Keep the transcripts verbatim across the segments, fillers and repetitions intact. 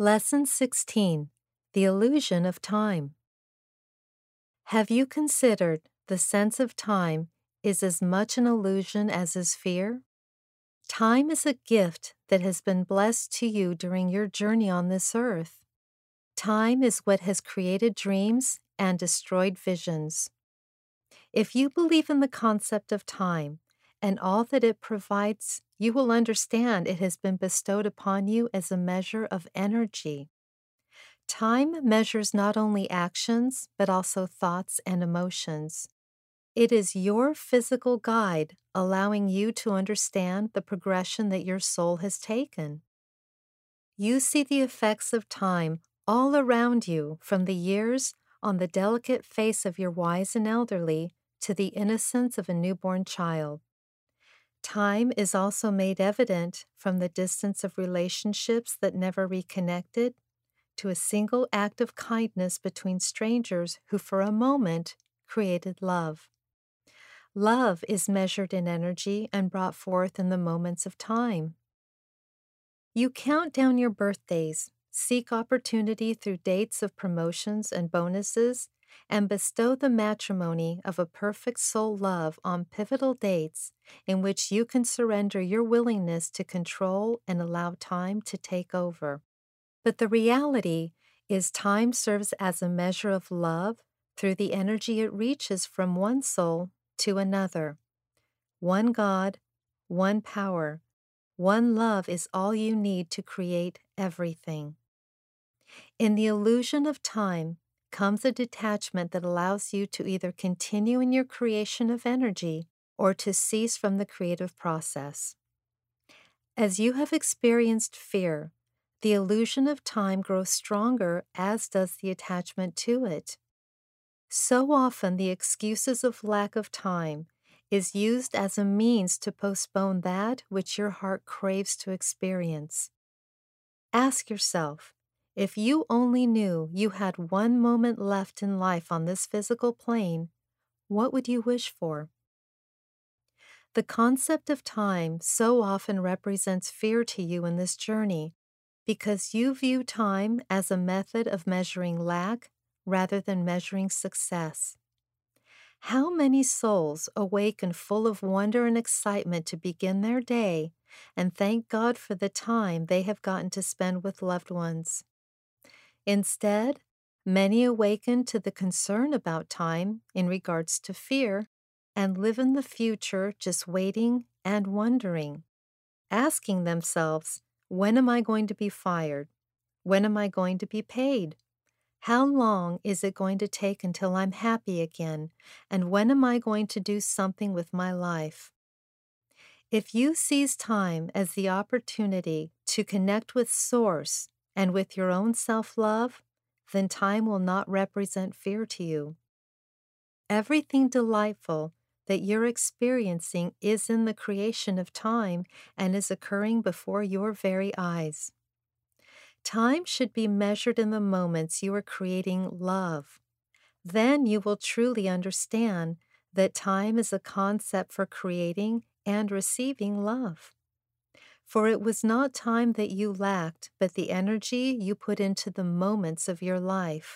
Lesson sixteen. The Illusion of Time. Have you considered the sense of time is as much an illusion as is fear? Time is a gift that has been blessed to you during your journey on this earth. Time is what has created dreams and destroyed visions. If you believe in the concept of time and all that it provides, you will understand it has been bestowed upon you as a measure of energy. Time measures not only actions, but also thoughts and emotions. It is your physical guide, allowing you to understand the progression that your soul has taken. You see the effects of time all around you, from the years on the delicate face of your wise and elderly to the innocence of a newborn child. Time is also made evident from the distance of relationships that never reconnected to a single act of kindness between strangers who for a moment created love. Love is measured in energy and brought forth in the moments of time. You count down your birthdays, seek opportunity through dates of promotions and bonuses, and bestow the matrimony of a perfect soul love on pivotal dates in which you can surrender your willingness to control and allow time to take over. But the reality is time serves as a measure of love through the energy it reaches from one soul to another. One God, one power, one love is all you need to create everything. In the illusion of time comes a detachment that allows you to either continue in your creation of energy or to cease from the creative process. As you have experienced fear, the illusion of time grows stronger, as does the attachment to it. So often the excuses of lack of time is used as a means to postpone that which your heart craves to experience. Ask yourself, if you only knew you had one moment left in life on this physical plane, what would you wish for? The concept of time so often represents fear to you in this journey, because you view time as a method of measuring lack rather than measuring success. How many souls awaken full of wonder and excitement to begin their day and thank God for the time they have gotten to spend with loved ones? Instead, many awaken to the concern about time in regards to fear and live in the future just waiting and wondering, asking themselves, when am I going to be fired? When am I going to be paid? How long is it going to take until I'm happy again? And when am I going to do something with my life? If you seize time as the opportunity to connect with Source and with your own self-love, then time will not represent fear to you. Everything delightful that you're experiencing is in the creation of time and is occurring before your very eyes. Time should be measured in the moments you are creating love. Then you will truly understand that time is a concept for creating and receiving love. For it was not time that you lacked, but the energy you put into the moments of your life.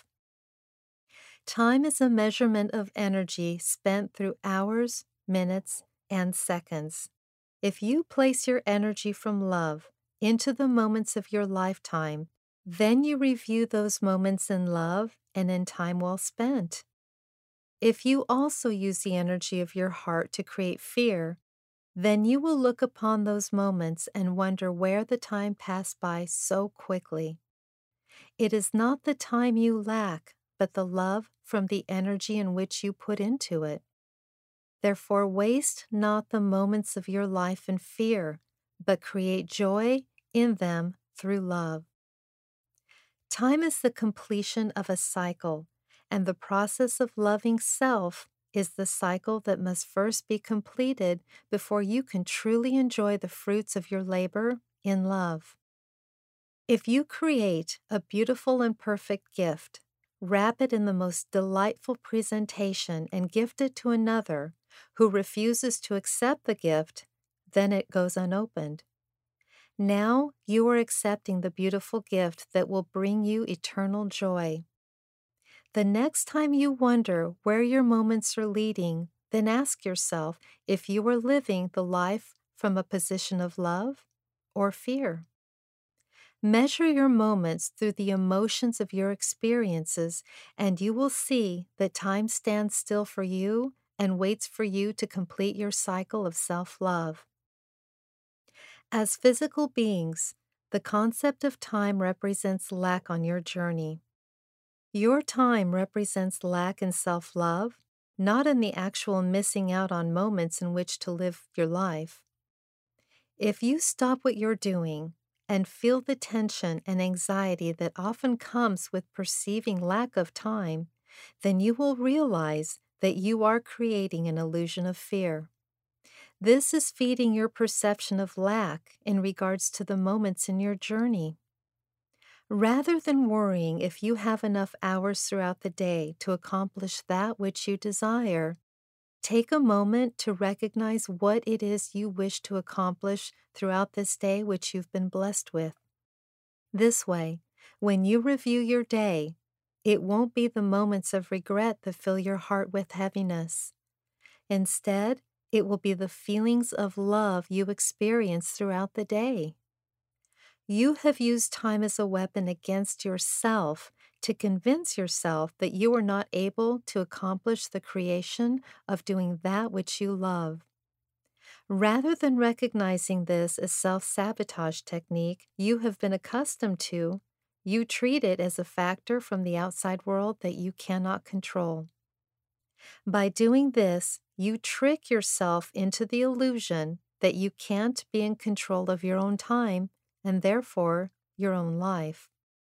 Time is a measurement of energy spent through hours, minutes, and seconds. If you place your energy from love into the moments of your lifetime, then you review those moments in love and in time well spent. If you also use the energy of your heart to create fear, then you will look upon those moments and wonder where the time passed by so quickly. It is not the time you lack, but the love from the energy in which you put into it. Therefore, waste not the moments of your life in fear, but create joy in them through love. Time is the completion of a cycle, and the process of loving self is the cycle that must first be completed before you can truly enjoy the fruits of your labor in love. If you create a beautiful and perfect gift, wrap it in the most delightful presentation and gift it to another who refuses to accept the gift, then it goes unopened. Now you are accepting the beautiful gift that will bring you eternal joy. The next time you wonder where your moments are leading, then ask yourself if you are living the life from a position of love or fear. Measure your moments through the emotions of your experiences, and you will see that time stands still for you and waits for you to complete your cycle of self-love. As physical beings, the concept of time represents lack on your journey. Your time represents lack in self-love, not in the actual missing out on moments in which to live your life. If you stop what you're doing and feel the tension and anxiety that often comes with perceiving lack of time, then you will realize that you are creating an illusion of fear. This is feeding your perception of lack in regards to the moments in your journey. Rather than worrying if you have enough hours throughout the day to accomplish that which you desire, take a moment to recognize what it is you wish to accomplish throughout this day which you've been blessed with. This way, when you review your day, it won't be the moments of regret that fill your heart with heaviness. Instead, it will be the feelings of love you experience throughout the day. You have used time as a weapon against yourself to convince yourself that you are not able to accomplish the creation of doing that which you love. Rather than recognizing this as self-sabotage technique you have been accustomed to, you treat it as a factor from the outside world that you cannot control. By doing this, you trick yourself into the illusion that you can't be in control of your own time and therefore your own life.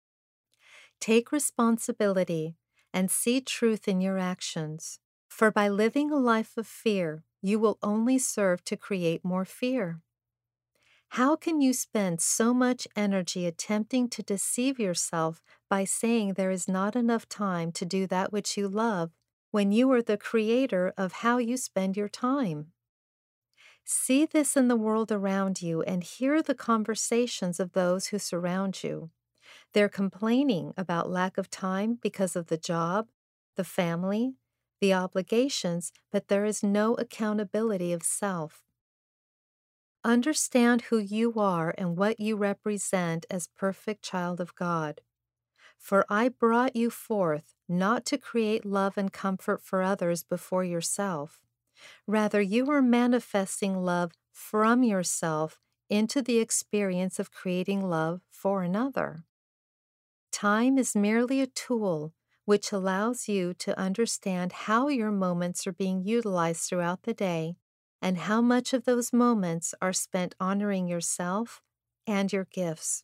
Take responsibility and see truth in your actions, for by living a life of fear, you will only serve to create more fear. How can you spend so much energy attempting to deceive yourself by saying there is not enough time to do that which you love when you are the creator of how you spend your time? See this in the world around you and hear the conversations of those who surround you. They're complaining about lack of time because of the job, the family, the obligations, but there is no accountability of self. Understand who you are and what you represent as perfect child of God. For I brought you forth not to create love and comfort for others before yourself. Rather, you are manifesting love from yourself into the experience of creating love for another. Time is merely a tool which allows you to understand how your moments are being utilized throughout the day and how much of those moments are spent honoring yourself and your gifts.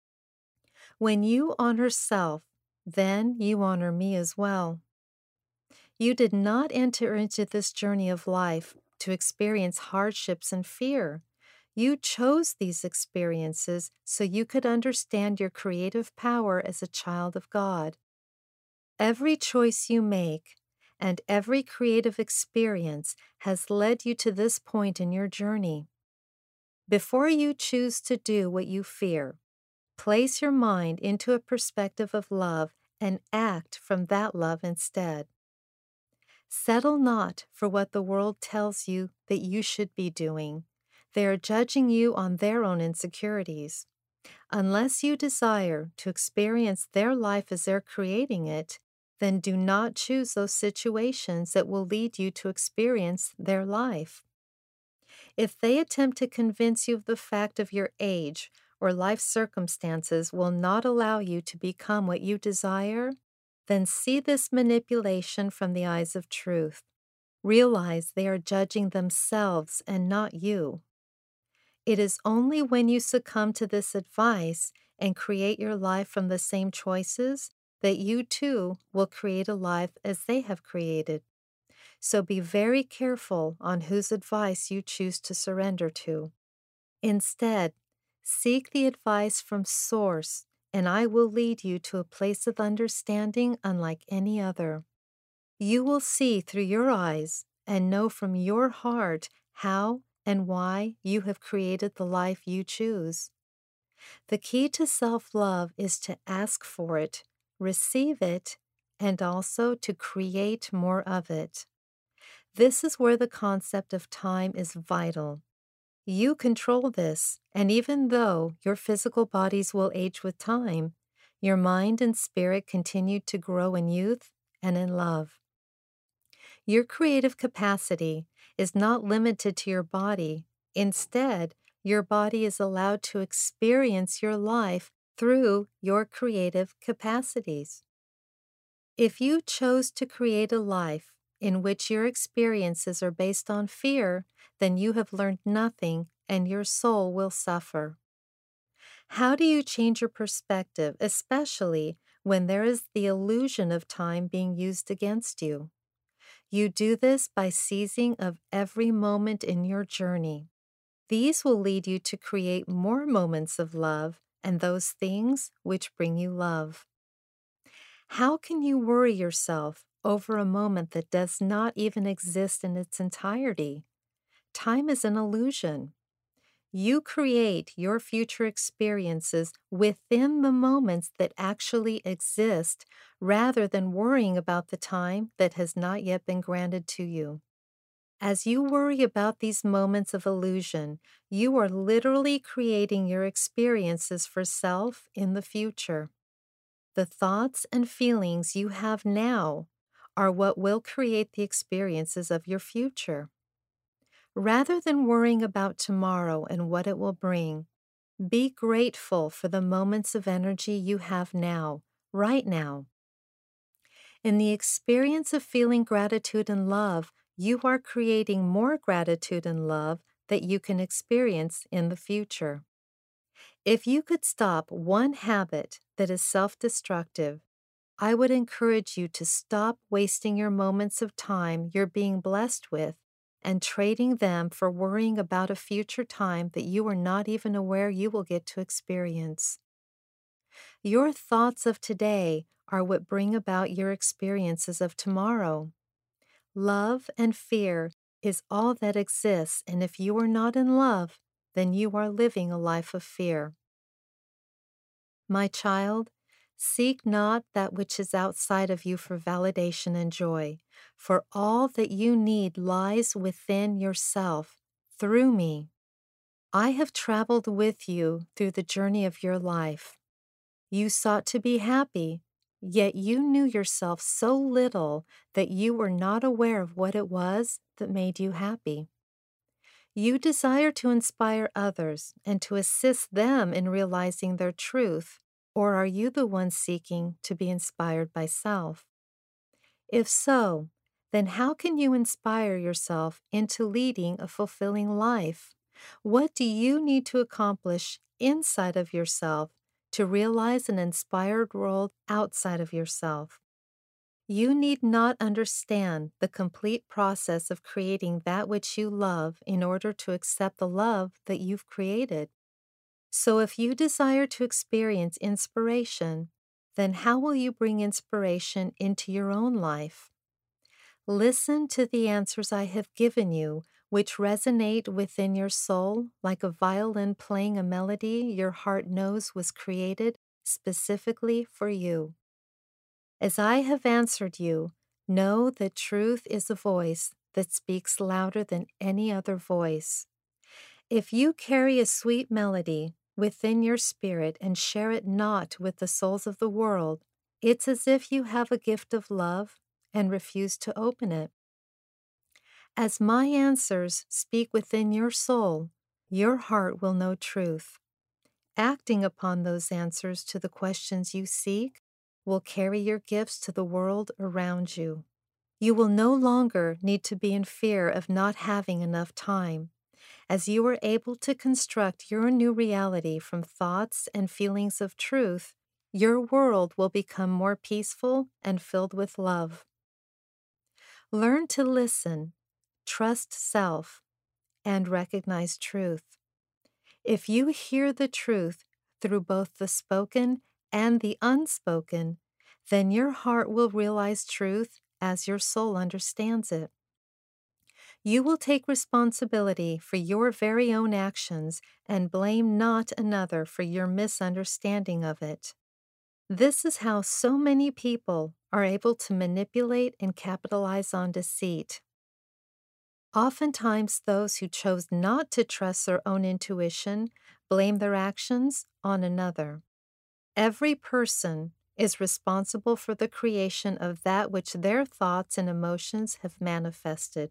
When you honor self, then you honor me as well. You did not enter into this journey of life to experience hardships and fear. You chose these experiences so you could understand your creative power as a child of God. Every choice you make and every creative experience has led you to this point in your journey. Before you choose to do what you fear, place your mind into a perspective of love and act from that love instead. Settle not for what the world tells you that you should be doing. They are judging you on their own insecurities. Unless you desire to experience their life as they're creating it, then do not choose those situations that will lead you to experience their life. If they attempt to convince you of the fact of your age or life circumstances will not allow you to become what you desire, then see this manipulation from the eyes of truth. Realize they are judging themselves and not you. It is only when you succumb to this advice and create your life from the same choices that you too will create a life as they have created. So be very careful on whose advice you choose to surrender to. Instead, seek the advice from Source, and I will lead you to a place of understanding unlike any other. You will see through your eyes and know from your heart how and why you have created the life you choose. The key to self love is to ask for it, receive it, and also to create more of it. This is where the concept of time is vital. You control this, and even though your physical bodies will age with time, your mind and spirit continue to grow in youth and in love. Your creative capacity is not limited to your body. Instead, your body is allowed to experience your life through your creative capacities. If you chose to create a life in which your experiences are based on fear, then you have learned nothing and your soul will suffer. How do you change your perspective, especially when there is the illusion of time being used against you? You do this by seizing of every moment in your journey. These will lead you to create more moments of love and those things which bring you love. How can you worry yourself over a moment that does not even exist in its entirety? Time is an illusion. You create your future experiences within the moments that actually exist rather than worrying about the time that has not yet been granted to you. As you worry about these moments of illusion, you are literally creating your experiences for self in the future. The thoughts and feelings you have now are what will create the experiences of your future. Rather than worrying about tomorrow and what it will bring, be grateful for the moments of energy you have now, right now. In the experience of feeling gratitude and love, you are creating more gratitude and love that you can experience in the future. If you could stop one habit that is self-destructive, I would encourage you to stop wasting your moments of time you're being blessed with and trading them for worrying about a future time that you are not even aware you will get to experience. Your thoughts of today are what bring about your experiences of tomorrow. Love and fear is all that exists, and if you are not in love, then you are living a life of fear. My child, seek not that which is outside of you for validation and joy, for all that you need lies within yourself, through me. I have traveled with you through the journey of your life. You sought to be happy, yet you knew yourself so little that you were not aware of what it was that made you happy. You desire to inspire others and to assist them in realizing their truth, or are you the one seeking to be inspired by self? If so, then how can you inspire yourself into leading a fulfilling life? What do you need to accomplish inside of yourself to realize an inspired world outside of yourself? You need not understand the complete process of creating that which you love in order to accept the love that you've created. So if you desire to experience inspiration, then how will you bring inspiration into your own life? Listen to the answers I have given you, which resonate within your soul like a violin playing a melody your heart knows was created specifically for you. As I have answered you, know that truth is a voice that speaks louder than any other voice. If you carry a sweet melody within your spirit and share it not with the souls of the world, it's as if you have a gift of love and refuse to open it. As my answers speak within your soul, your heart will know truth. Acting upon those answers to the questions you seek will carry your gifts to the world around you. You will no longer need to be in fear of not having enough time. As you are able to construct your new reality from thoughts and feelings of truth, your world will become more peaceful and filled with love. Learn to listen, trust self, and recognize truth. If you hear the truth through both the spoken and the unspoken, then your heart will realize truth as your soul understands it. You will take responsibility for your very own actions and blame not another for your misunderstanding of it. This is how so many people are able to manipulate and capitalize on deceit. Oftentimes, those who chose not to trust their own intuition blame their actions on another. Every person is responsible for the creation of that which their thoughts and emotions have manifested.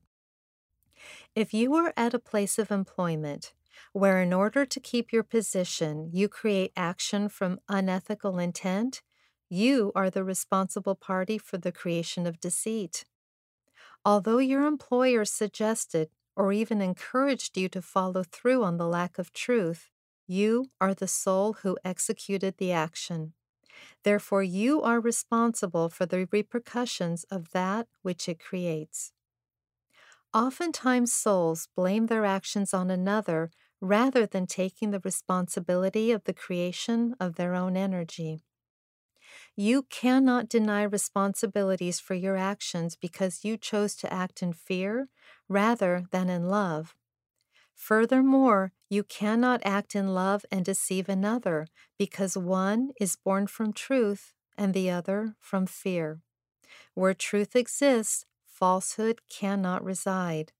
If you are at a place of employment where, in order to keep your position, you create action from unethical intent, you are the responsible party for the creation of deceit. Although your employer suggested or even encouraged you to follow through on the lack of truth, you are the soul who executed the action. Therefore, you are responsible for the repercussions of that which it creates. Oftentimes, souls blame their actions on another rather than taking the responsibility of the creation of their own energy. You cannot deny responsibilities for your actions because you chose to act in fear rather than in love. Furthermore, you cannot act in love and deceive another because one is born from truth and the other from fear. Where truth exists, falsehood cannot reside.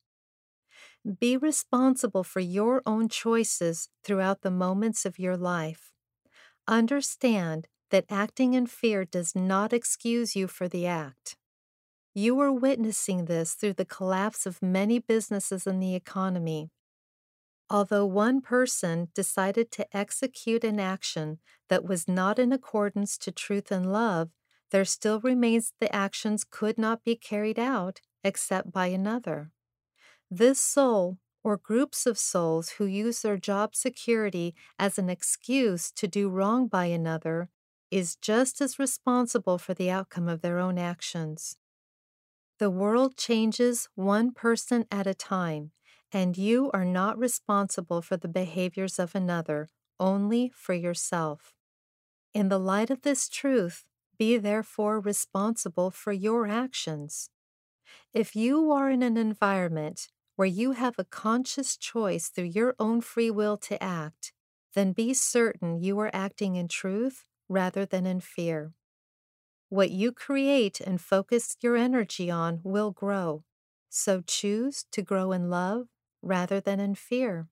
Be responsible for your own choices throughout the moments of your life. Understand that acting in fear does not excuse you for the act. You are witnessing this through the collapse of many businesses in the economy. Although one person decided to execute an action that was not in accordance to truth and love, there still remains the actions could not be carried out except by another. This soul, or groups of souls who use their job security as an excuse to do wrong by another, is just as responsible for the outcome of their own actions. The world changes one person at a time, and you are not responsible for the behaviors of another, only for yourself. In the light of this truth, be therefore responsible for your actions. If you are in an environment where you have a conscious choice through your own free will to act, then be certain you are acting in truth rather than in fear. What you create and focus your energy on will grow, so choose to grow in love rather than in fear.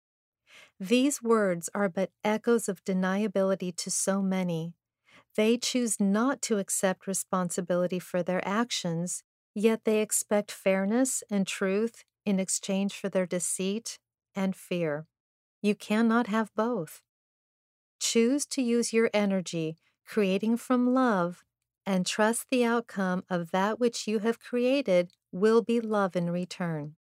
These words are but echoes of deniability to so many. They choose not to accept responsibility for their actions, yet they expect fairness and truth in exchange for their deceit and fear. You cannot have both. Choose to use your energy, creating from love, and trust the outcome of that which you have created will be love in return.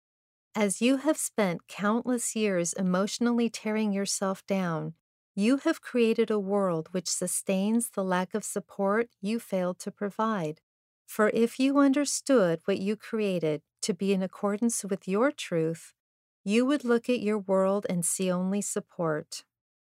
As you have spent countless years emotionally tearing yourself down, you have created a world which sustains the lack of support you failed to provide. For if you understood what you created to be in accordance with your truth, you would look at your world and see only support.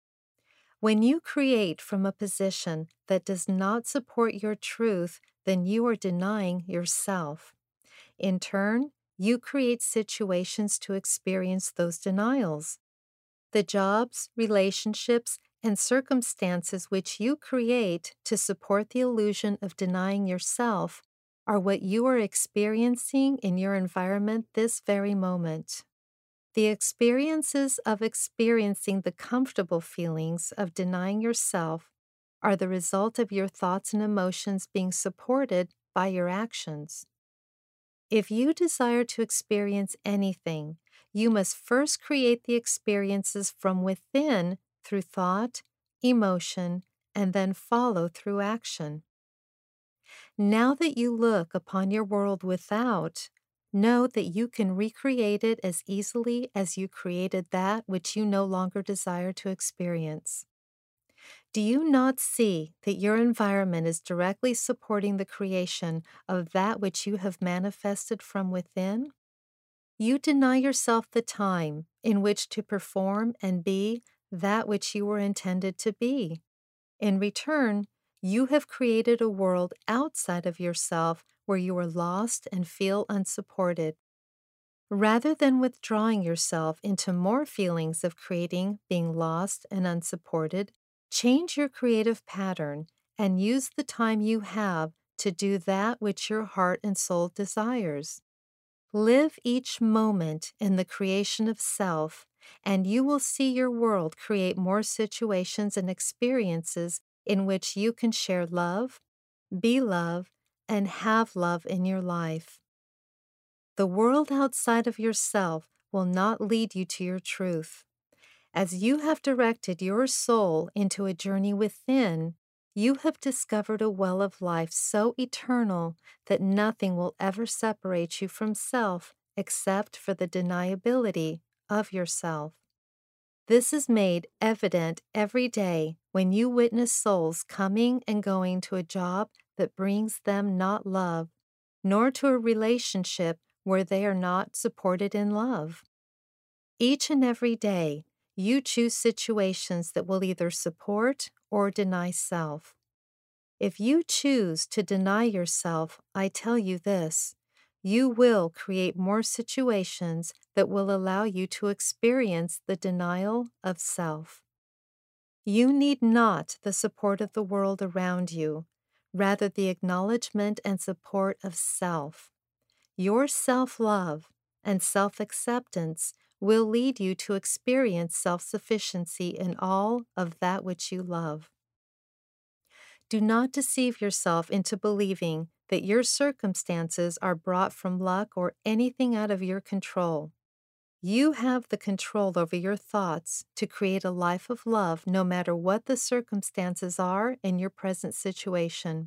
When you create from a position that does not support your truth, then you are denying yourself. In turn, you create situations to experience those denials. The jobs, relationships, and circumstances which you create to support the illusion of denying yourself are what you are experiencing in your environment this very moment. The experiences of experiencing the comfortable feelings of denying yourself are the result of your thoughts and emotions being supported by your actions. If you desire to experience anything, you must first create the experiences from within through thought, emotion, and then follow through action. Now that you look upon your world without, know that you can recreate it as easily as you created that which you no longer desire to experience. Do you not see that your environment is directly supporting the creation of that which you have manifested from within? You deny yourself the time in which to perform and be that which you were intended to be. In return, you have created a world outside of yourself where you are lost and feel unsupported. Rather than withdrawing yourself into more feelings of creating, being lost, and unsupported, change your creative pattern and use the time you have to do that which your heart and soul desires. Live each moment in the creation of self, and you will see your world create more situations and experiences in which you can share love, be love, and have love in your life. The world outside of yourself will not lead you to your truth. As you have directed your soul into a journey within, you have discovered a well of life so eternal that nothing will ever separate you from self except for the deniability of yourself. This is made evident every day when you witness souls coming and going to a job that brings them not love, nor to a relationship where they are not supported in love. Each and every day, you choose situations that will either support or deny self. If you choose to deny yourself, I tell you this, you will create more situations that will allow you to experience the denial of self. You need not the support of the world around you, rather the acknowledgement and support of self. Your self-love and self-acceptance will lead you to experience self-sufficiency in all of that which you love. Do not deceive yourself into believing that your circumstances are brought from luck or anything out of your control. You have the control over your thoughts to create a life of love no matter what the circumstances are in your present situation.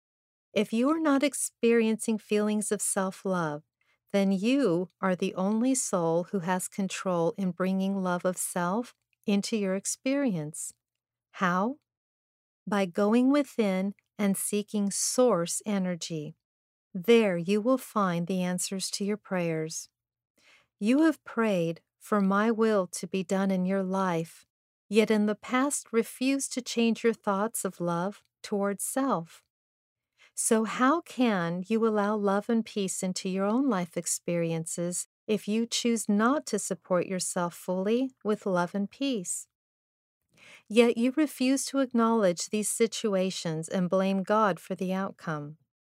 If you are not experiencing feelings of self-love, then you are the only soul who has control in bringing love of self into your experience. How? By going within and seeking source energy. There you will find the answers to your prayers. You have prayed for my will to be done in your life, yet in the past refused to change your thoughts of love towards self. So how can you allow love and peace into your own life experiences if you choose not to support yourself fully with love and peace? Yet you refuse to acknowledge these situations and blame God for the outcome.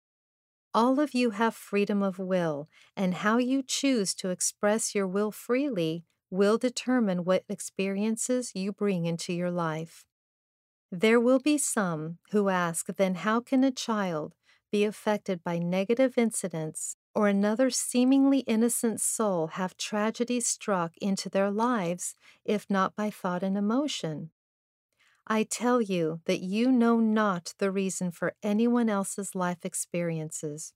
All of you have freedom of will, and how you choose to express your will freely will determine what experiences you bring into your life. There will be some who ask, then how can a child be affected by negative incidents or another seemingly innocent soul have tragedy struck into their lives if not by thought and emotion? I tell you that you know not the reason for anyone else's life experiences.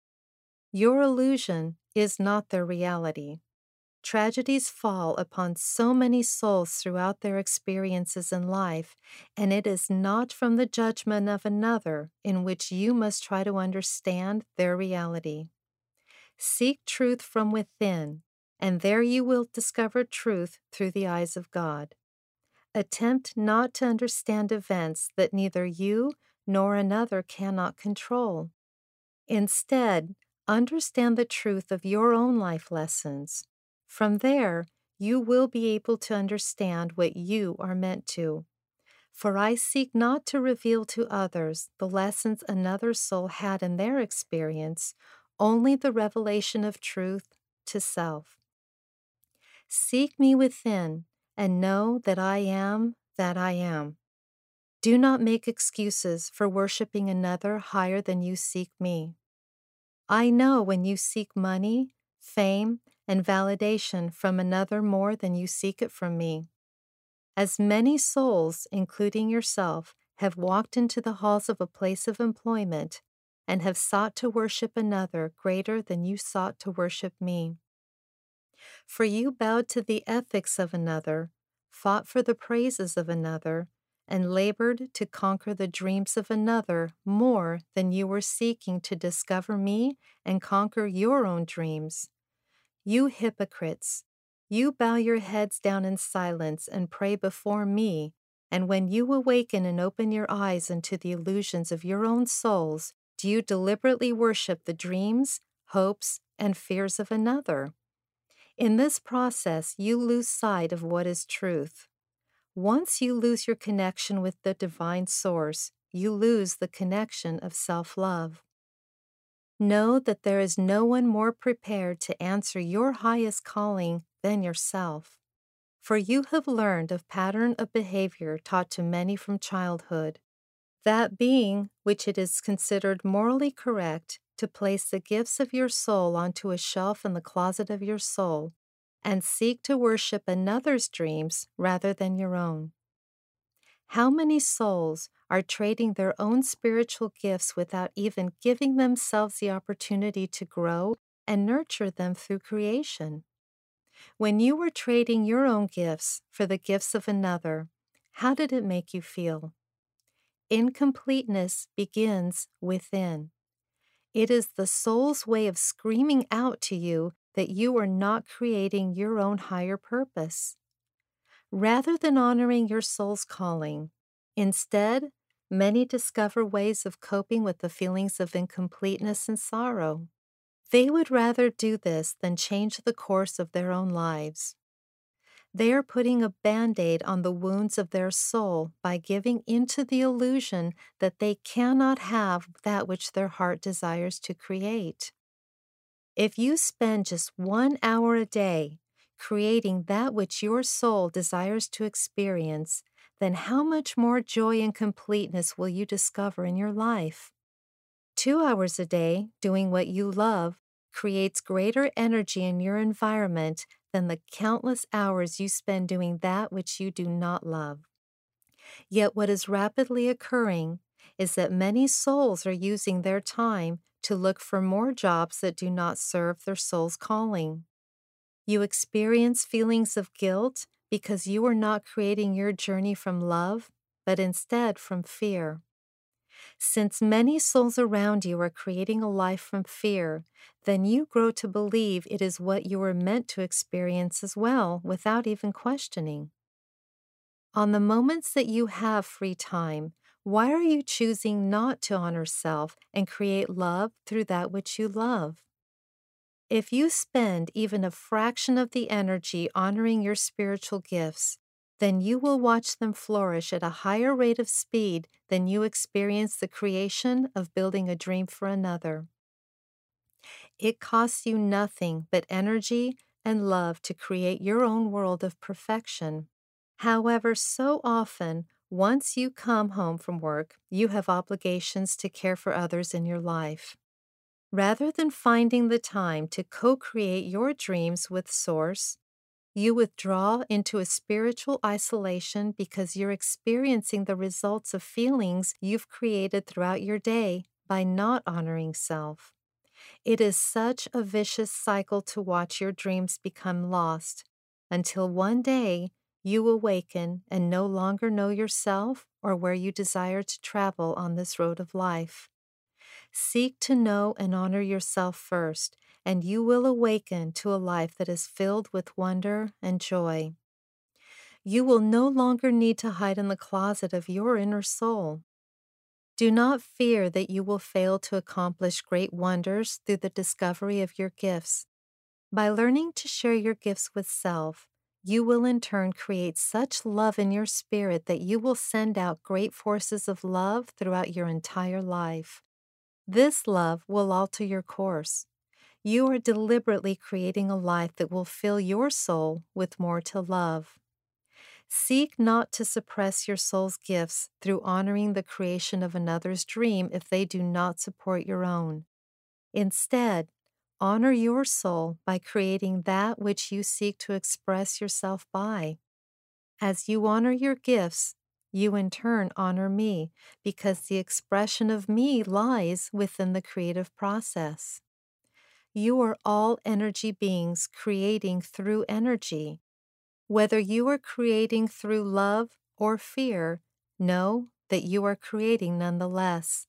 Your illusion is not their reality. Tragedies fall upon so many souls throughout their experiences in life, and it is not from the judgment of another in which you must try to understand their reality. Seek truth from within, and there you will discover truth through the eyes of God. Attempt not to understand events that neither you nor another cannot control. Instead, understand the truth of your own life lessons. From there, you will be able to understand what you are meant to. For I seek not to reveal to others the lessons another soul had in their experience, only the revelation of truth to self. Seek me within, and know that I am that I am. Do not make excuses for worshiping another higher than you seek me. I know when you seek money, fame, and validation from another more than you seek it from me. As many souls, including yourself, have walked into the halls of a place of employment and have sought to worship another greater than you sought to worship me. For you bowed to the ethics of another, fought for the praises of another, and labored to conquer the dreams of another more than you were seeking to discover me and conquer your own dreams. You hypocrites, you bow your heads down in silence and pray before me, and when you awaken and open your eyes into the illusions of your own souls, do you deliberately worship the dreams, hopes, and fears of another? In this process, you lose sight of what is truth. Once you lose your connection with the divine source, you lose the connection of self-love. Know that there is no one more prepared to answer your highest calling than yourself. For you have learned a pattern of behavior taught to many from childhood, that being which it is considered morally correct to place the gifts of your soul onto a shelf in the closet of your soul and seek to worship another's dreams rather than your own. How many souls are trading their own spiritual gifts without even giving themselves the opportunity to grow and nurture them through creation? When you were trading your own gifts for the gifts of another, how did it make you feel? Incompleteness begins within. It is the soul's way of screaming out to you that you are not creating your own higher purpose. Rather than honoring your soul's calling, instead, many discover ways of coping with the feelings of incompleteness and sorrow. They would rather do this than change the course of their own lives. They are putting a Band-Aid on the wounds of their soul by giving into the illusion that they cannot have that which their heart desires to create. If you spend just one hour a day creating that which your soul desires to experience, then how much more joy and completeness will you discover in your life? Two hours a day doing what you love creates greater energy in your environment than the countless hours you spend doing that which you do not love. Yet what is rapidly occurring is that many souls are using their time to look for more jobs that do not serve their soul's calling. You experience feelings of guilt because you are not creating your journey from love, but instead from fear. Since many souls around you are creating a life from fear, then you grow to believe it is what you were meant to experience as well, without even questioning. On the moments that you have free time, why are you choosing not to honor self and create love through that which you love? If you spend even a fraction of the energy honoring your spiritual gifts, then you will watch them flourish at a higher rate of speed than you experience the creation of building a dream for another. It costs you nothing but energy and love to create your own world of perfection. However, so often, once you come home from work, you have obligations to care for others in your life. Rather than finding the time to co-create your dreams with Source, you withdraw into a spiritual isolation because you're experiencing the results of feelings you've created throughout your day by not honoring self. It is such a vicious cycle to watch your dreams become lost, until one day you awaken and no longer know yourself or where you desire to travel on this road of life. Seek to know and honor yourself first, and you will awaken to a life that is filled with wonder and joy. You will no longer need to hide in the closet of your inner soul. Do not fear that you will fail to accomplish great wonders through the discovery of your gifts. By learning to share your gifts with self, you will in turn create such love in your spirit that you will send out great forces of love throughout your entire life. This love will alter your course. You are deliberately creating a life that will fill your soul with more to love. Seek not to suppress your soul's gifts through honoring the creation of another's dream if they do not support your own. Instead, honor your soul by creating that which you seek to express yourself by. As you honor your gifts, you in turn honor me, because the expression of me lies within the creative process. You are all energy beings creating through energy. Whether you are creating through love or fear, know that you are creating nonetheless.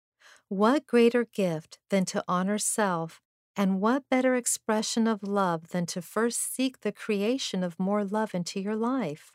What greater gift than to honor self, and what better expression of love than to first seek the creation of more love into your life?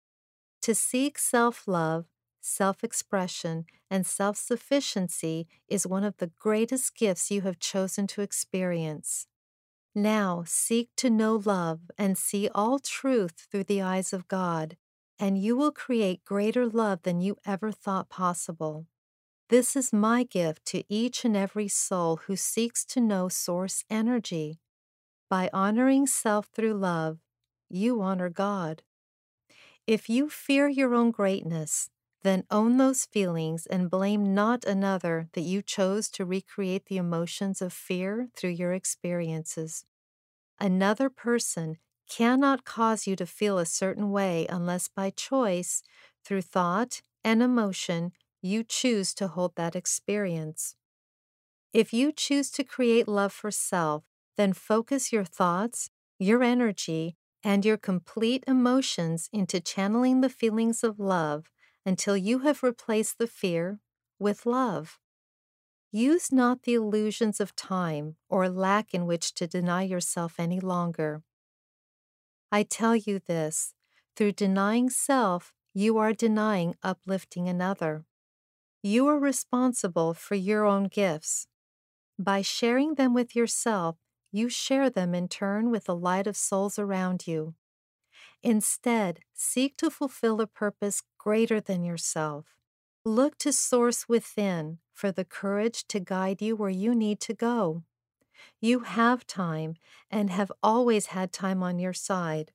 To seek self-love, self-expression, and self-sufficiency is one of the greatest gifts you have chosen to experience. Now seek to know love and see all truth through the eyes of God, and you will create greater love than you ever thought possible. This is my gift to each and every soul who seeks to know Source energy. By honoring self through love, you honor God. If you fear your own greatness, then own those feelings and blame not another that you chose to recreate the emotions of fear through your experiences. Another person cannot cause you to feel a certain way unless by choice, through thought and emotion, you choose to hold that experience. If you choose to create love for self, then focus your thoughts, your energy, and your complete emotions into channeling the feelings of love until you have replaced the fear with love. Use not the illusions of time or lack in which to deny yourself any longer. I tell you this, through denying self, you are denying uplifting another. You are responsible for your own gifts. By sharing them with yourself, you share them in turn with the light of souls around you. Instead, seek to fulfill a purpose greater than yourself. Look to Source within for the courage to guide you where you need to go. You have time and have always had time on your side.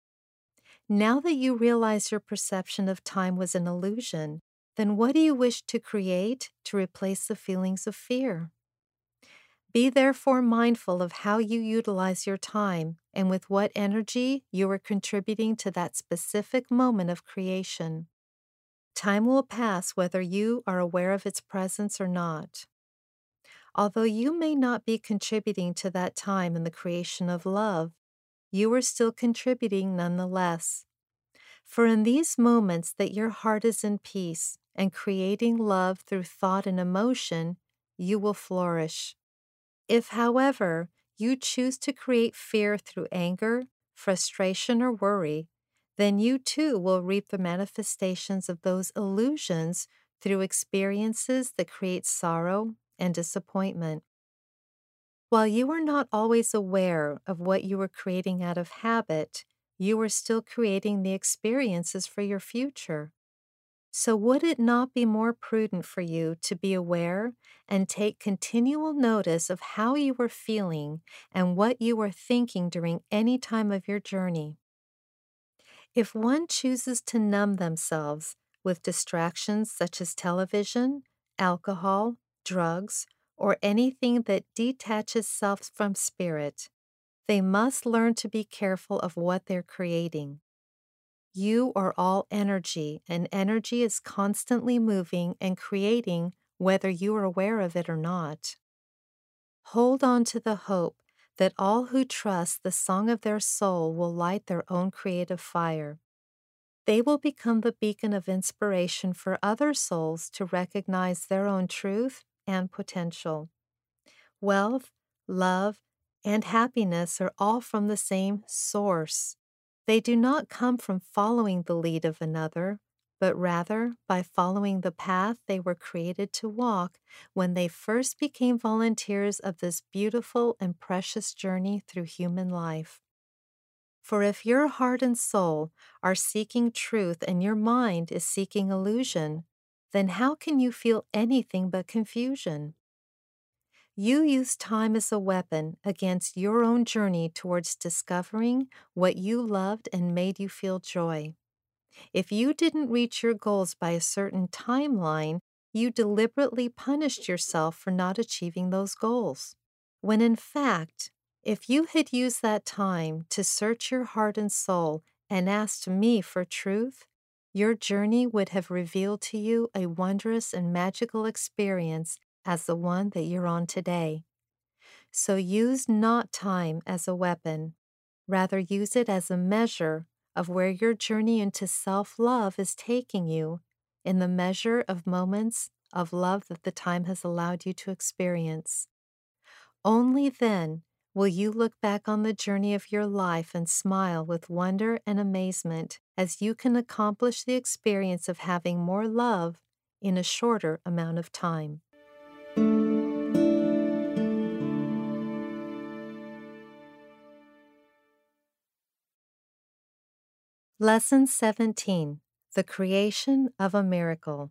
Now that you realize your perception of time was an illusion, then what do you wish to create to replace the feelings of fear? Be therefore mindful of how you utilize your time and with what energy you are contributing to that specific moment of creation. Time will pass whether you are aware of its presence or not. Although you may not be contributing to that time in the creation of love, you are still contributing nonetheless. For in these moments that your heart is in peace and creating love through thought and emotion, you will flourish. If, however, you choose to create fear through anger, frustration, or worry, then you too will reap the manifestations of those illusions through experiences that create sorrow and disappointment. While you are not always aware of what you are creating out of habit, you are still creating the experiences for your future. So would it not be more prudent for you to be aware and take continual notice of how you are feeling and what you are thinking during any time of your journey? If one chooses to numb themselves with distractions such as television, alcohol, drugs, or anything that detaches self from spirit, they must learn to be careful of what they're creating. You are all energy, and energy is constantly moving and creating whether you are aware of it or not. Hold on to the hope that all who trust the song of their soul will light their own creative fire. They will become the beacon of inspiration for other souls to recognize their own truth and potential. Wealth, love, and happiness are all from the same source. They do not come from following the lead of another, but rather by following the path they were created to walk when they first became volunteers of this beautiful and precious journey through human life. For if your heart and soul are seeking truth and your mind is seeking illusion, then how can you feel anything but confusion? You use time as a weapon against your own journey towards discovering what you loved and made you feel joy. If you didn't reach your goals by a certain timeline, you deliberately punished yourself for not achieving those goals. When in fact, if you had used that time to search your heart and soul and asked me for truth, your journey would have revealed to you a wondrous and magical experience as the one that you're on today. So use not time as a weapon. Rather, use it as a measure of where your journey into self-love is taking you in the measure of moments of love that the time has allowed you to experience. Only then will you look back on the journey of your life and smile with wonder and amazement as you can accomplish the experience of having more love in a shorter amount of time. Lesson seventeen. The Creation of a Miracle.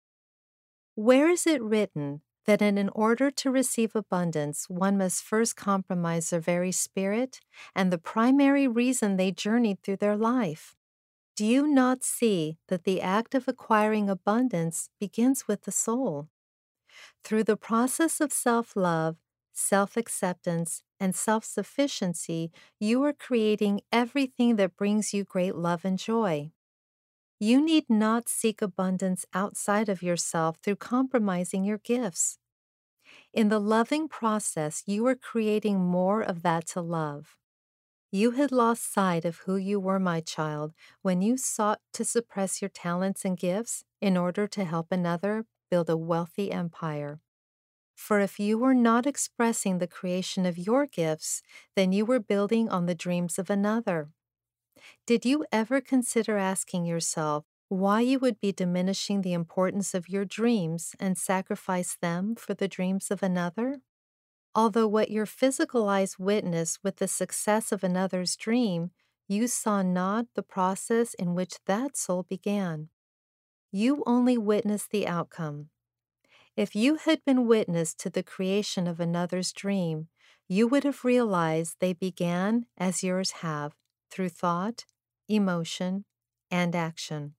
Where is it written that in order to receive abundance, one must first compromise their very spirit and the primary reason they journeyed through their life? Do you not see that the act of acquiring abundance begins with the soul? Through the process of self-love, self-acceptance, and self-sufficiency, you are creating everything that brings you great love and joy. You need not seek abundance outside of yourself through compromising your gifts. In the loving process, you are creating more of that to love. You had lost sight of who you were, my child, when you sought to suppress your talents and gifts in order to help another build a wealthy empire. For if you were not expressing the creation of your gifts, then you were building on the dreams of another. Did you ever consider asking yourself why you would be diminishing the importance of your dreams and sacrifice them for the dreams of another? Although what your physical eyes witnessed with the success of another's dream, you saw not the process in which that soul began. You only witnessed the outcome. If you had been witness to the creation of another's dream, you would have realized they began as yours have, through thought, emotion, and action.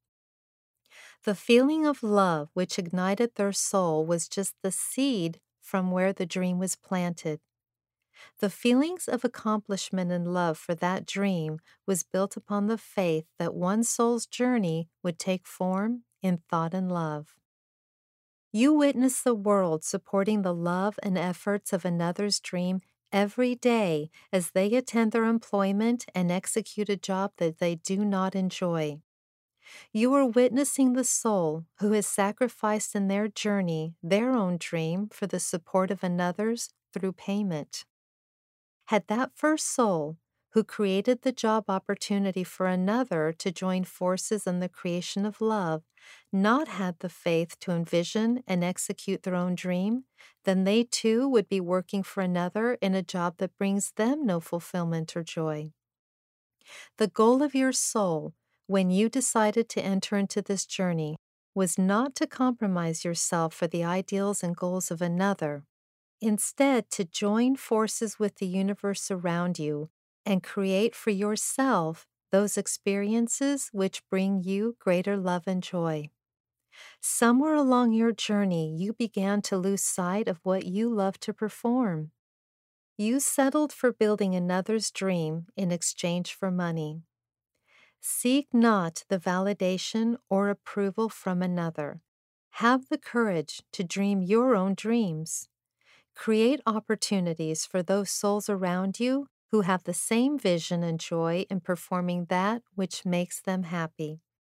The feeling of love which ignited their soul was just the seed from where the dream was planted. The feelings of accomplishment and love for that dream was built upon the faith that one soul's journey would take form in thought and love. You witness the world supporting the love and efforts of another's dream every day as they attend their employment and execute a job that they do not enjoy. You are witnessing the soul who has sacrificed in their journey their own dream for the support of another's through payment. Had that first soul, who created the job opportunity for another to join forces in the creation of love, not had the faith to envision and execute their own dream, then they too would be working for another in a job that brings them no fulfillment or joy. The goal of your soul, when you decided to enter into this journey, was not to compromise yourself for the ideals and goals of another. Instead, to join forces with the universe around you and create for yourself those experiences which bring you greater love and joy. Somewhere along your journey, you began to lose sight of what you love to perform. You settled for building another's dream in exchange for money. Seek not the validation or approval from another. Have the courage to dream your own dreams. Create opportunities for those souls around you who have the same vision and joy in performing that which makes them happy.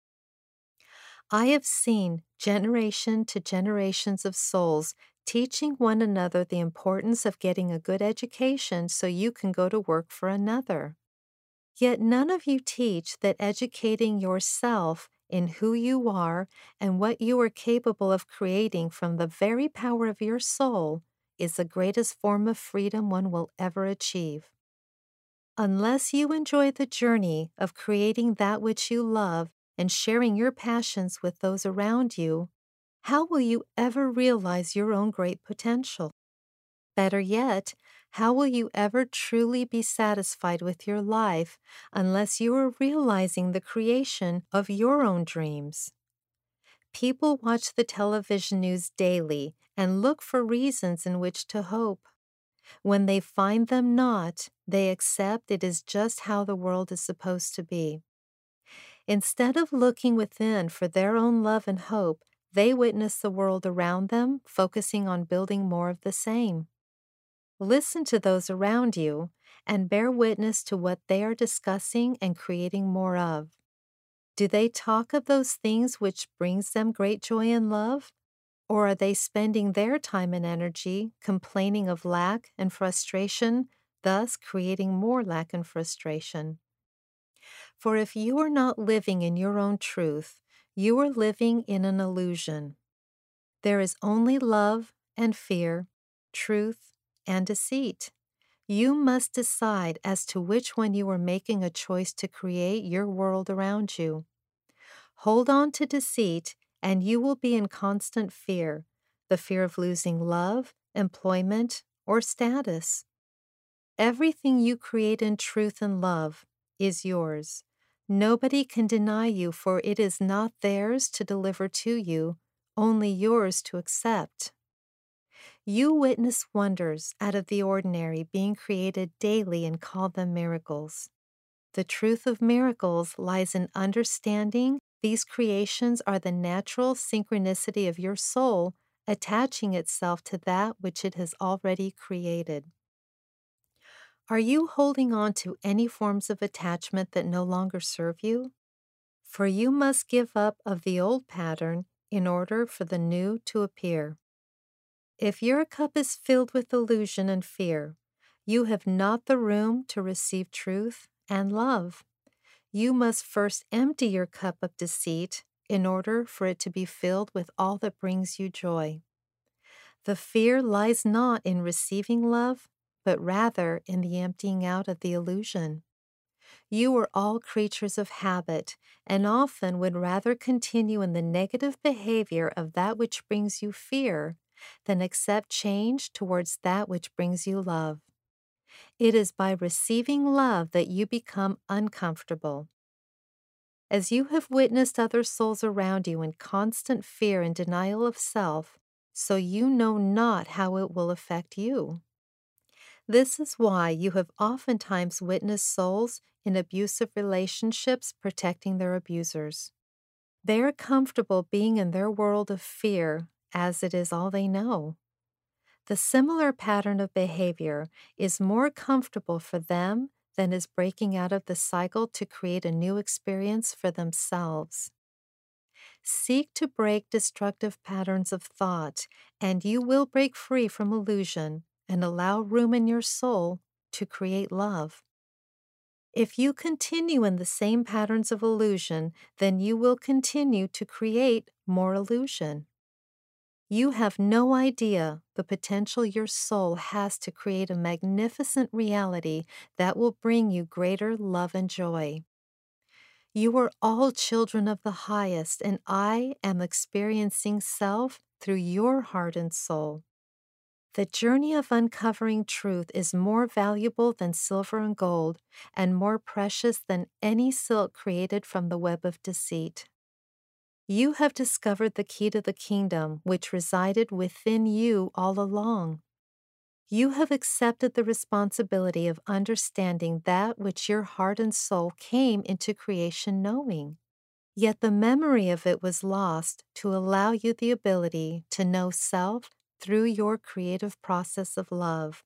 I have seen generation to generations of souls teaching one another the importance of getting a good education so you can go to work for another. Yet none of you teach that educating yourself in who you are and what you are capable of creating from the very power of your soul is the greatest form of freedom one will ever achieve. Unless you enjoy the journey of creating that which you love and sharing your passions with those around you, how will you ever realize your own great potential? Better yet, how will you ever truly be satisfied with your life unless you are realizing the creation of your own dreams? People watch the television news daily and look for reasons in which to hope. When they find them not, they accept it is just how the world is supposed to be. Instead of looking within for their own love and hope, they witness the world around them, focusing on building more of the same. Listen to those around you and bear witness to what they are discussing and creating more of. Do they talk of those things which brings them great joy and love? Or are they spending their time and energy complaining of lack and frustration, thus creating more lack and frustration? For if you are not living in your own truth, you are living in an illusion. There is only love and fear, truth and deceit. You must decide as to which one you are making a choice to create your world around you. Hold on to deceit, and you will be in constant fear, the fear of losing love, employment, or status. Everything you create in truth and love is yours. Nobody can deny you, for it is not theirs to deliver to you, only yours to accept. You witness wonders out of the ordinary being created daily and call them miracles. The truth of miracles lies in understanding these creations are the natural synchronicity of your soul attaching itself to that which it has already created. Are you holding on to any forms of attachment that no longer serve you? For you must give up of the old pattern in order for the new to appear. If your cup is filled with illusion and fear, you have not the room to receive truth and love. You must first empty your cup of deceit in order for it to be filled with all that brings you joy. The fear lies not in receiving love, but rather in the emptying out of the illusion. You are all creatures of habit, and often would rather continue in the negative behavior of that which brings you fear than accept change towards that which brings you love. It is by receiving love that you become uncomfortable. As you have witnessed other souls around you in constant fear and denial of self, so you know not how it will affect you. This is why you have oftentimes witnessed souls in abusive relationships protecting their abusers. They are comfortable being in their world of fear, as it is all they know. The similar pattern of behavior is more comfortable for them than is breaking out of the cycle to create a new experience for themselves. Seek to break destructive patterns of thought, and you will break free from illusion and allow room in your soul to create love. If you continue in the same patterns of illusion, then you will continue to create more illusion. You have no idea the potential your soul has to create a magnificent reality that will bring you greater love and joy. You are all children of the highest, and I am experiencing self through your heart and soul. The journey of uncovering truth is more valuable than silver and gold, and more precious than any silk created from the web of deceit. You have discovered the key to the kingdom which resided within you all along. You have accepted the responsibility of understanding that which your heart and soul came into creation knowing. Yet the memory of it was lost to allow you the ability to know self through your creative process of love.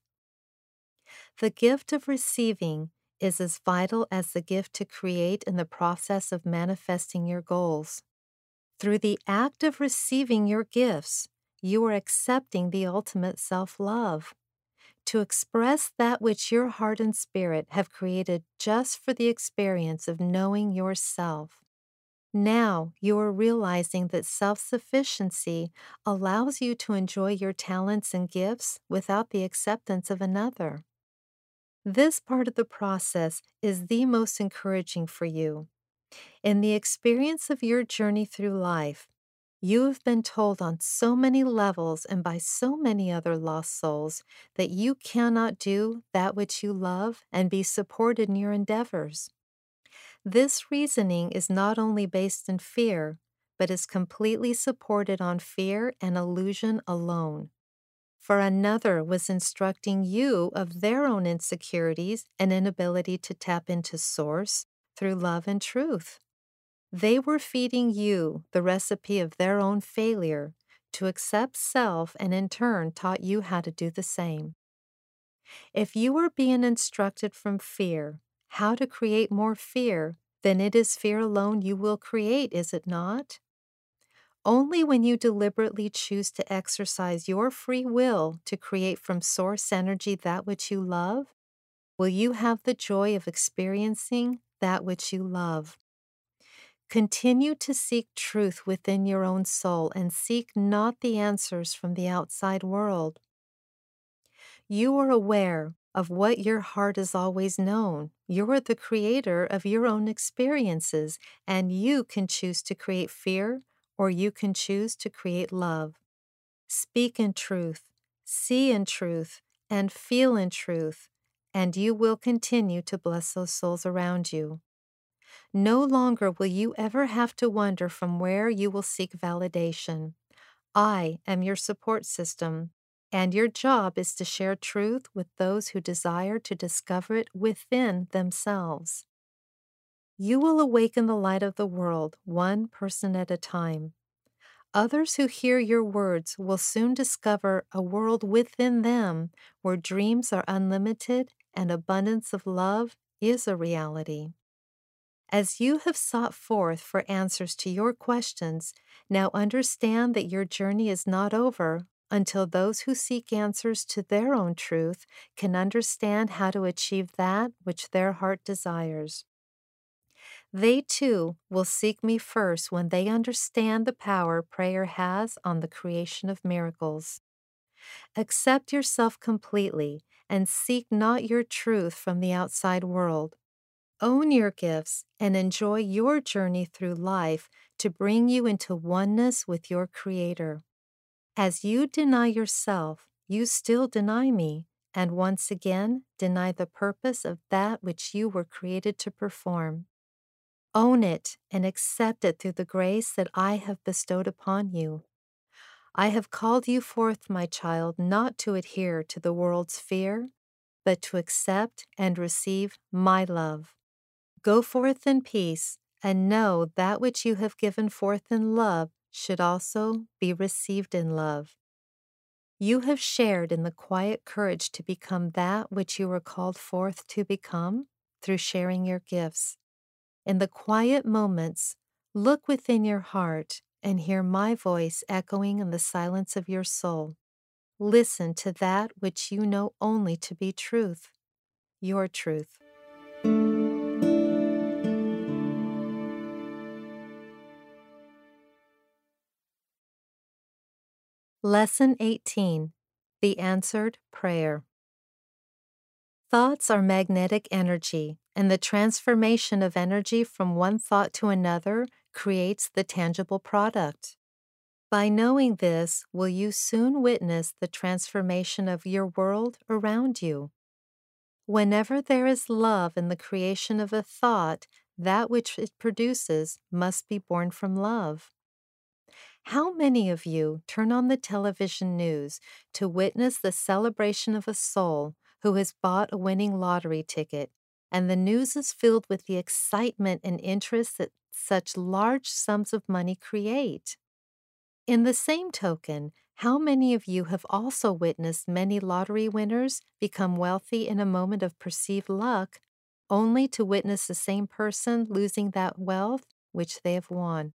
The gift of receiving is as vital as the gift to create in the process of manifesting your goals. Through the act of receiving your gifts, you are accepting the ultimate self-love. To express that which your heart and spirit have created just for the experience of knowing yourself. Now you are realizing that self-sufficiency allows you to enjoy your talents and gifts without the acceptance of another. This part of the process is the most encouraging for you. In the experience of your journey through life, you have been told on so many levels and by so many other lost souls that you cannot do that which you love and be supported in your endeavors. This reasoning is not only based in fear, but is completely supported on fear and illusion alone. For another was instructing you of their own insecurities and inability to tap into Source through love and truth. They were feeding you the recipe of their own failure to accept self and in turn taught you how to do the same. If you are being instructed from fear how to create more fear, then it is fear alone you will create, is it not? Only when you deliberately choose to exercise your free will to create from source energy that which you love, will you have the joy of experiencing that which you love. Continue to seek truth within your own soul and seek not the answers from the outside world. You are aware of what your heart has always known. You are the creator of your own experiences, and you can choose to create fear or you can choose to create love. Speak in truth, see in truth, and feel in truth, and you will continue to bless those souls around you. No longer will you ever have to wonder from where you will seek validation. I am your support system, and your job is to share truth with those who desire to discover it within themselves. You will awaken the light of the world one person at a time. Others who hear your words will soon discover a world within them where dreams are unlimited and abundance of love is a reality. As you have sought forth for answers to your questions, now understand that your journey is not over until those who seek answers to their own truth can understand how to achieve that which their heart desires. They too will seek me first when they understand the power prayer has on the creation of miracles. Accept yourself completely and seek not your truth from the outside world. Own your gifts and enjoy your journey through life to bring you into oneness with your Creator. As you deny yourself, you still deny me, and once again deny the purpose of that which you were created to perform. Own it and accept it through the grace that I have bestowed upon you. I have called you forth, my child, not to adhere to the world's fear, but to accept and receive my love. Go forth in peace, and know that which you have given forth in love should also be received in love. You have shared in the quiet courage to become that which you were called forth to become through sharing your gifts. In the quiet moments, look within your heart and hear my voice echoing in the silence of your soul. Listen to that which you know only to be truth, your truth. Lesson eighteen. The Answered Prayer. Thoughts are magnetic energy, and the transformation of energy from one thought to another creates the tangible product. By knowing this, will you soon witness the transformation of your world around you. Whenever there is love in the creation of a thought, that which it produces must be born from love. How many of you turn on the television news to witness the celebration of a soul who has bought a winning lottery ticket, and the news is filled with the excitement and interest that such large sums of money create? In the same token, how many of you have also witnessed many lottery winners become wealthy in a moment of perceived luck, only to witness the same person losing that wealth which they have won?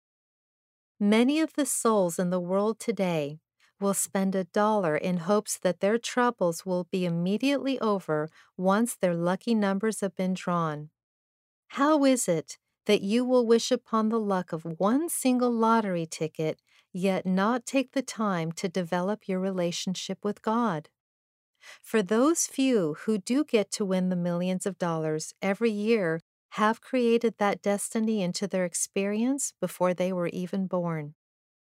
Many of the souls in the world today will spend a dollar in hopes that their troubles will be immediately over once their lucky numbers have been drawn. How is it that you will wish upon the luck of one single lottery ticket, yet not take the time to develop your relationship with God? For those few who do get to win the millions of dollars every year have created that destiny into their experience before they were even born.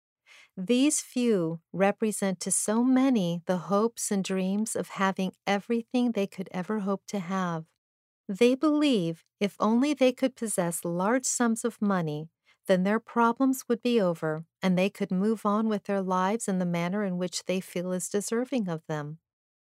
These few represent to so many the hopes and dreams of having everything they could ever hope to have. They believe if only they could possess large sums of money, then their problems would be over and they could move on with their lives in the manner in which they feel is deserving of them.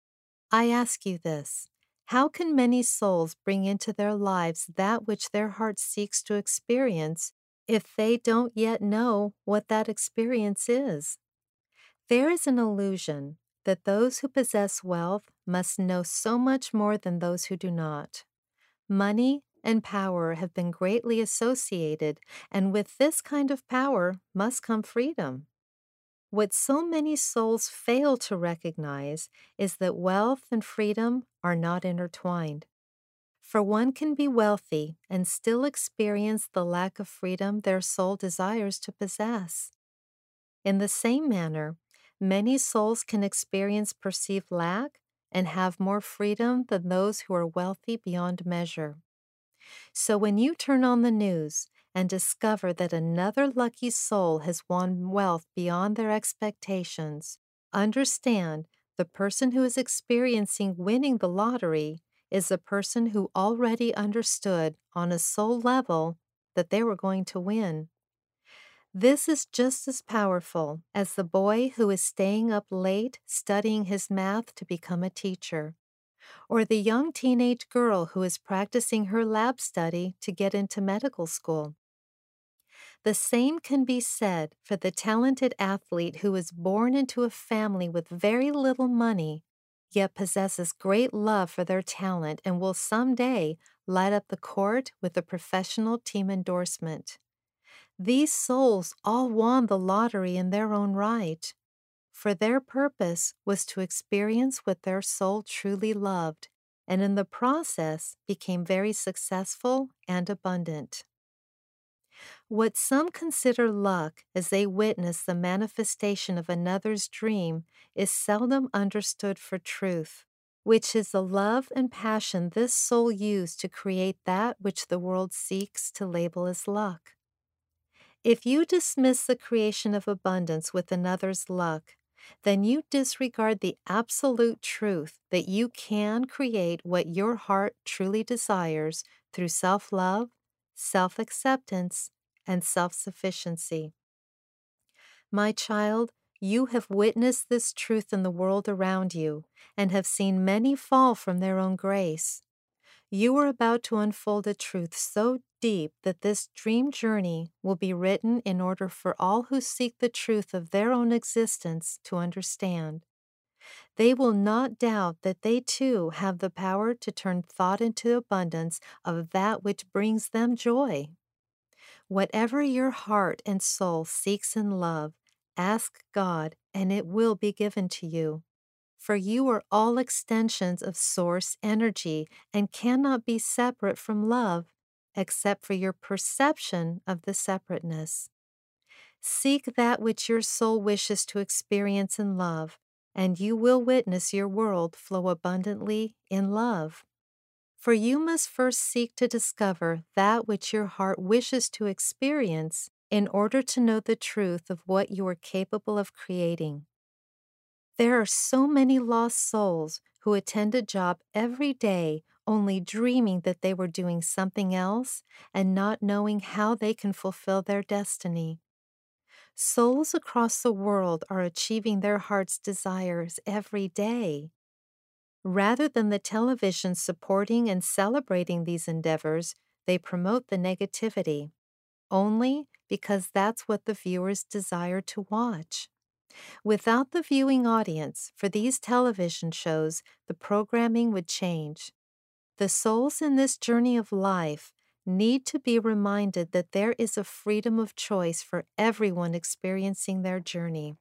I ask you this: how can many souls bring into their lives that which their heart seeks to experience if they don't yet know what that experience is? There is an illusion that those who possess wealth must know so much more than those who do not. Money and power have been greatly associated, and with this kind of power must come freedom. What so many souls fail to recognize is that wealth and freedom are not intertwined. For one can be wealthy and still experience the lack of freedom their soul desires to possess. In the same manner, many souls can experience perceived lack and have more freedom than those who are wealthy beyond measure. So when you turn on the news and discover that another lucky soul has won wealth beyond their expectations, understand the person who is experiencing winning the lottery is a person who already understood on a soul level that they were going to win. This is just as powerful as the boy who is staying up late studying his math to become a teacher, or the young teenage girl who is practicing her lab study to get into medical school. The same can be said for the talented athlete who is born into a family with very little money, yet possesses great love for their talent and will someday light up the court with a professional team endorsement. These souls all won the lottery in their own right, for their purpose was to experience what their soul truly loved, and in the process became very successful and abundant. What some consider luck as they witness the manifestation of another's dream is seldom understood for truth, which is the love and passion this soul used to create that which the world seeks to label as luck. If you dismiss the creation of abundance with another's luck, then you disregard the absolute truth that you can create what your heart truly desires through self-love, self-acceptance, and self-sufficiency. My child, you have witnessed this truth in the world around you and have seen many fall from their own grace. You are about to unfold a truth so deep that this dream journey will be written in order for all who seek the truth of their own existence to understand. They will not doubt that they too have the power to turn thought into abundance of that which brings them joy. Whatever your heart and soul seeks in love, ask God and it will be given to you. For you are all extensions of source energy and cannot be separate from love, except for your perception of the separateness. Seek that which your soul wishes to experience in love, and you will witness your world flow abundantly in love. For you must first seek to discover that which your heart wishes to experience in order to know the truth of what you are capable of creating. There are so many lost souls who attend a job every day only dreaming that they were doing something else and not knowing how they can fulfill their destiny. Souls across the world are achieving their heart's desires every day. Rather than the television supporting and celebrating these endeavors, they promote the negativity, only because that's what the viewers desire to watch. Without the viewing audience for these television shows, the programming would change. The souls in this journey of life need to be reminded that there is a freedom of choice for everyone experiencing their journey.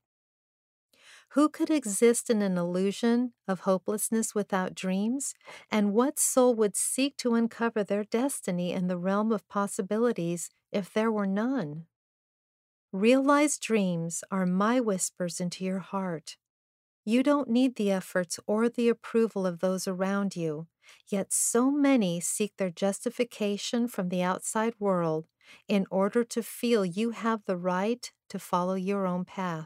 Who could exist in an illusion of hopelessness without dreams? And what soul would seek to uncover their destiny in the realm of possibilities if there were none? Realized dreams are my whispers into your heart. You don't need the efforts or the approval of those around you, yet so many seek their justification from the outside world in order to feel you have the right to follow your own path.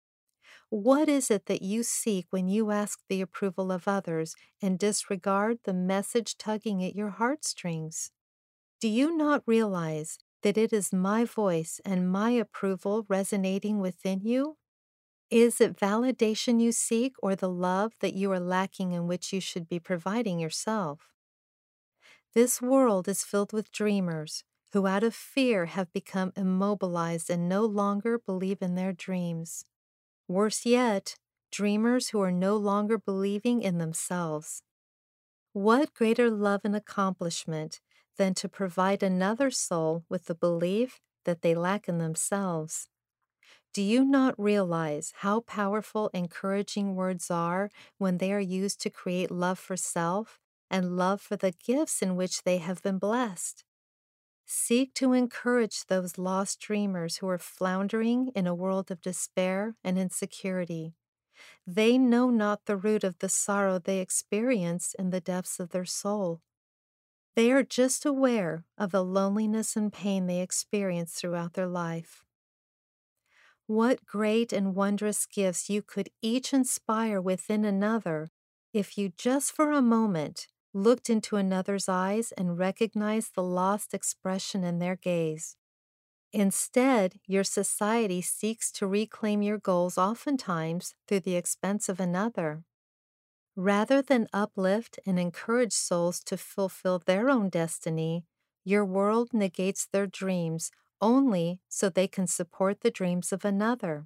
What is it that you seek when you ask the approval of others and disregard the message tugging at your heartstrings? Do you not realize that it is my voice and my approval resonating within you? Is it validation you seek or the love that you are lacking in which you should be providing yourself? This world is filled with dreamers who out of fear have become immobilized and no longer believe in their dreams. Worse yet, dreamers who are no longer believing in themselves. What greater love and accomplishment than to provide another soul with the belief that they lack in themselves? Do you not realize how powerful encouraging words are when they are used to create love for self and love for the gifts in which they have been blessed? Seek to encourage those lost dreamers who are floundering in a world of despair and insecurity. They know not the root of the sorrow they experience in the depths of their soul. They are just aware of the loneliness and pain they experience throughout their life. What great and wondrous gifts you could each inspire within another if you just for a moment looked into another's eyes and recognized the lost expression in their gaze. Instead, your society seeks to reclaim your goals oftentimes through the expense of another. Rather than uplift and encourage souls to fulfill their own destiny, your world negates their dreams only so they can support the dreams of another.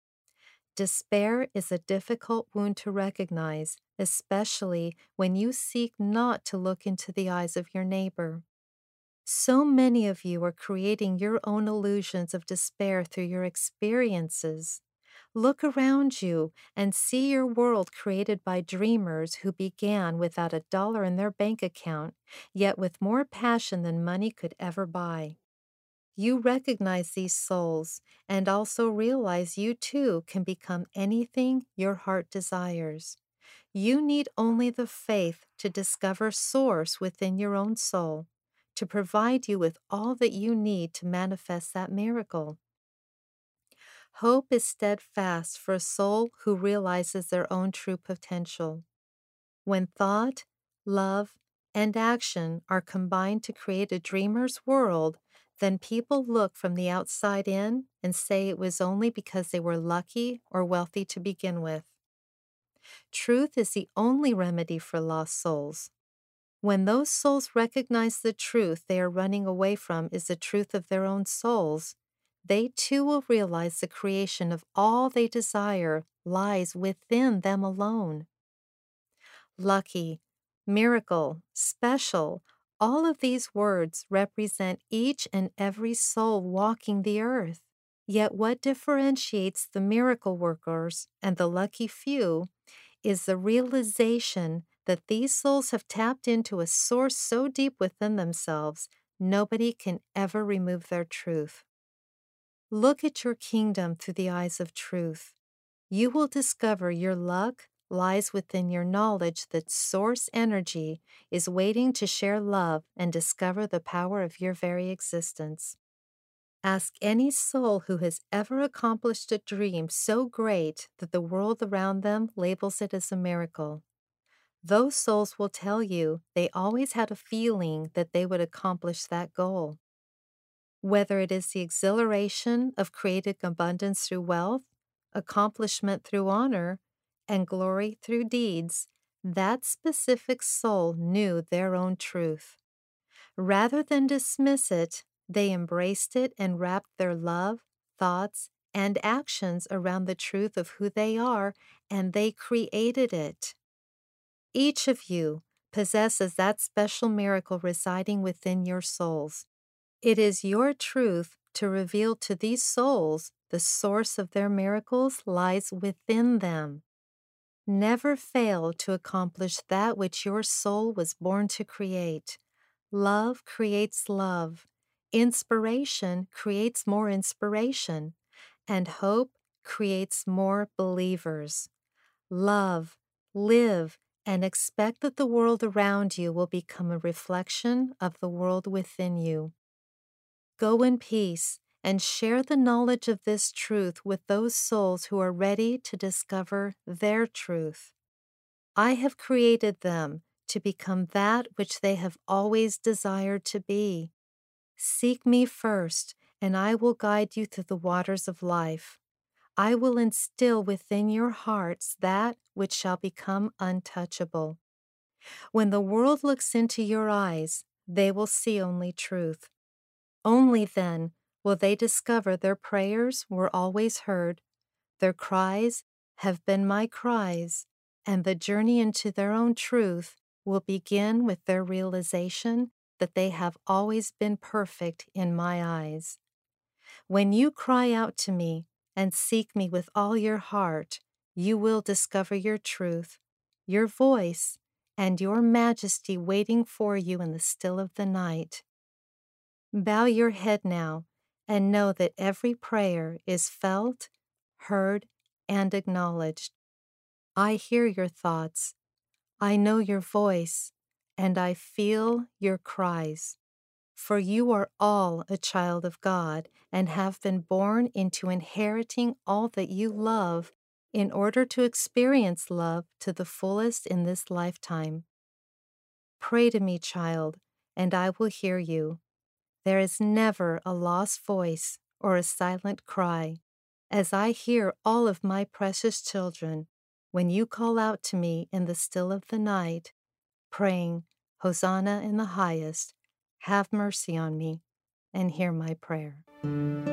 Despair is a difficult wound to recognize, especially when you seek not to look into the eyes of your neighbor. So many of you are creating your own illusions of despair through your experiences. Look around you and see your world created by dreamers who began without a dollar in their bank account, yet with more passion than money could ever buy. You recognize these souls and also realize you too can become anything your heart desires. You need only the faith to discover Source within your own soul, to provide you with all that you need to manifest that miracle. Hope is steadfast for a soul who realizes their own true potential. When thought, love, and action are combined to create a dreamer's world, then people look from the outside in and say it was only because they were lucky or wealthy to begin with. Truth is the only remedy for lost souls. When those souls recognize the truth they are running away from is the truth of their own souls, they too will realize the creation of all they desire lies within them alone. Lucky, miracle, special, all of these words represent each and every soul walking the earth. Yet what differentiates the miracle workers and the lucky few is the realization that these souls have tapped into a source so deep within themselves, nobody can ever remove their truth. Look at your kingdom through the eyes of truth. You will discover your luck lies within your knowledge that source energy is waiting to share love and discover the power of your very existence. Ask any soul who has ever accomplished a dream so great that the world around them labels it as a miracle. Those souls will tell you they always had a feeling that they would accomplish that goal. Whether it is the exhilaration of creating abundance through wealth, accomplishment through honor, and glory through deeds, that specific soul knew their own truth. Rather than dismiss it, they embraced it and wrapped their love, thoughts, and actions around the truth of who they are, and they created it. Each of you possesses that special miracle residing within your souls. It is your truth to reveal to these souls the source of their miracles lies within them. Never fail to accomplish that which your soul was born to create. Love creates love. Inspiration creates more inspiration. And hope creates more believers. Love, live, and expect that the world around you will become a reflection of the world within you. Go in peace and share the knowledge of this truth with those souls who are ready to discover their truth. I have created them to become that which they have always desired to be. Seek me first, and I will guide you through the waters of life. I will instill within your hearts that which shall become untouchable. When the world looks into your eyes, they will see only truth. Only then will they discover their prayers were always heard, their cries have been my cries, and the journey into their own truth will begin with their realization that they have always been perfect in my eyes. When you cry out to me and seek me with all your heart, you will discover your truth, your voice, and your majesty waiting for you in the still of the night. Bow your head now and know that every prayer is felt, heard, and acknowledged. I hear your thoughts. I know your voice, and I feel your cries. For you are all a child of God and have been born into inheriting all that you love in order to experience love to the fullest in this lifetime. Pray to me, child, and I will hear you. There is never a lost voice or a silent cry, as I hear all of my precious children when you call out to me in the still of the night, praying, Hosanna in the highest, have mercy on me, and hear my prayer.